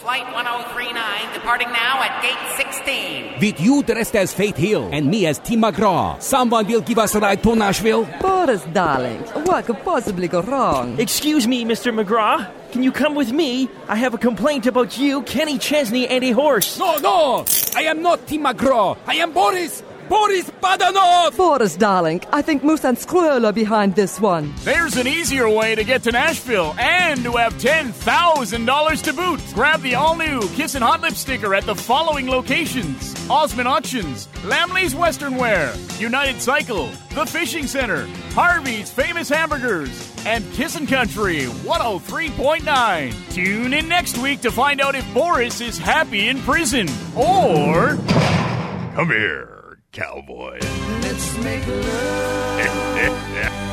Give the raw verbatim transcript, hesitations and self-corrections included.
Flight one oh three nine departing now at gate sixteen. With you dressed as Faith Hill and me as Tim McGraw, someone will give us a ride to Nashville? Boris, darling, what could possibly go wrong? Excuse me, Mister McGraw. Can you come with me? I have a complaint about you, Kenny Chesney, and a horse. No, no! I am not Tim McGraw. I am Boris! Boris Badenov! Boris, darling, I think Moose and Squirrel are behind this one. There's an easier way to get to Nashville and to have ten thousand dollars to boot. Grab the all-new Kissin' Hot Lip sticker at the following locations: Osmond Auctions, Lamley's Western Wear, United Cycle, The Fishing Center, Harvey's Famous Hamburgers, and Kissin' Country one oh three point nine. Tune in next week to find out if Boris is happy in prison. Or... Come here, cowboy. Let's make love.